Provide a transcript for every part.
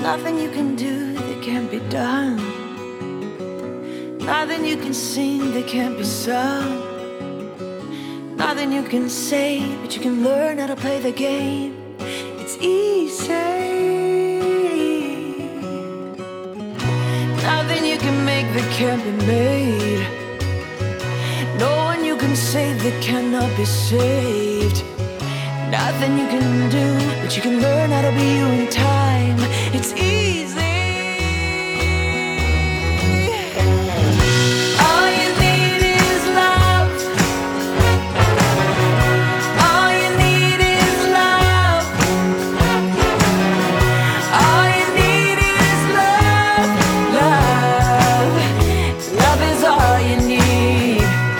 nothing you can do that can't be done. Nothing you can sing that can't be sung. Nothing you can say, but you can learn how to play the game. It's easy. Nothing you can make that can't be made. No one you can save that cannot be saved. Nothing you can do, but you can learn how to be you in time. It's easy. All you need is love. All you need is love. All you need is love. Love. Love is all you need.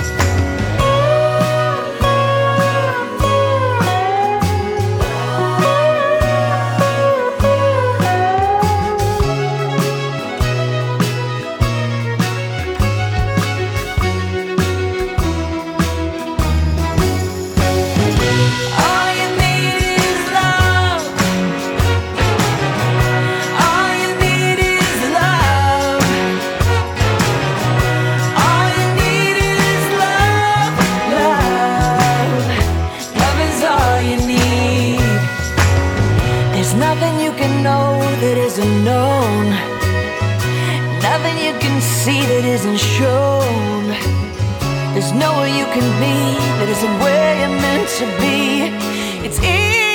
Nothing you can know that isn't known. Nothing you can see that isn't shown. There's nowhere you can be that isn't where you're meant to be. It's easy.